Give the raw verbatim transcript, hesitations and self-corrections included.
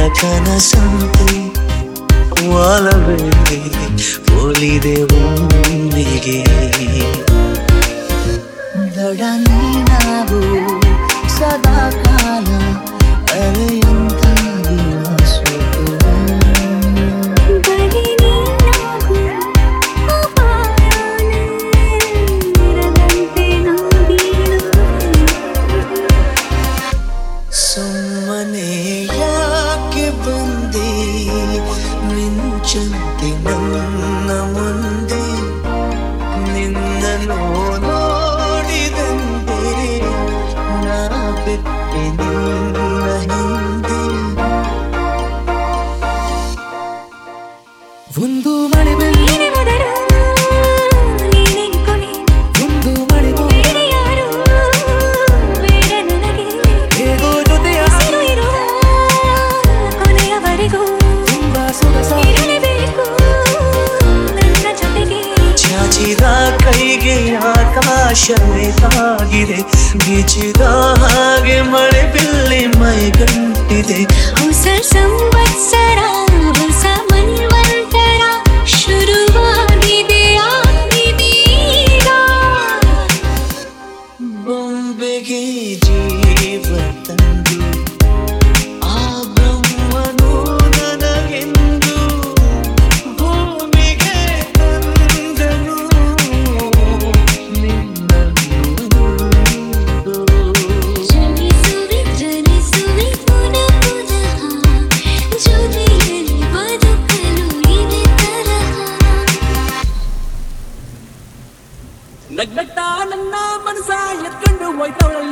ಕನಸಂತೆ ಒಲವೇ ಒಲಿದೆ ಒಮ್ಮೆಗೆ ದಡ ನೀನಾಗು ಸದಾ ಕಾಲ ಅಲೆಯಂತಾಗಿ ಸುಮ್ಮನೆ ಯಾಕೆ ಬಂದೆ ಮಿಂಚಂತೆ ನನ್ನ ಮುಂದೆ ನಿನ್ನನ್ನು ನೋಡಿದಂತೆ ನಾ ಬಿಟ್ಟೆ ನಿನ್ನ ಹಿಂದೆ ಒಂದು ಮಳೆ ಬೆಳ್ಳಿ ಒಂದು ಮಳೆ ಚಾಚಿದ ಕೈಗೆ ಆಕಾಶವೇ ತಾಗಿದೆ ಗಿಚಿದ ಹಾಗೆ ಮಳೆ ಬಿಲ್ಲಿ ಮೈಗಂಟಿದೆ ಹೊಸ ಸಂವತ್ಸರ ಹೊಸ ಮನ್ವಂತರ ಶುರುವಾಗಿದೆ ಆಗಿದೀಗ ಬೊಂಬೆಗೆ ಜೀವ ತಂದು ಆ ಬ್ರಹ್ಮನು ನನಗೆಂದು ಭೂಮಿಗೆ ತಂದನು ನಿನ್ನನ್ನು ಜನಿಸುವೆ ಜನಿಸುವೆ ಪುನಃ ಪುನಃ ಜೊತೆಯಲ್ಲಿ ಬದುಕಲು ಇದೆ ತರಹ ನಗ್ನಗ್ತಾ ನನ್ನ ಮನಸ ಎತ್ಕೊಂಡು ಹೋಯ್ತವಳ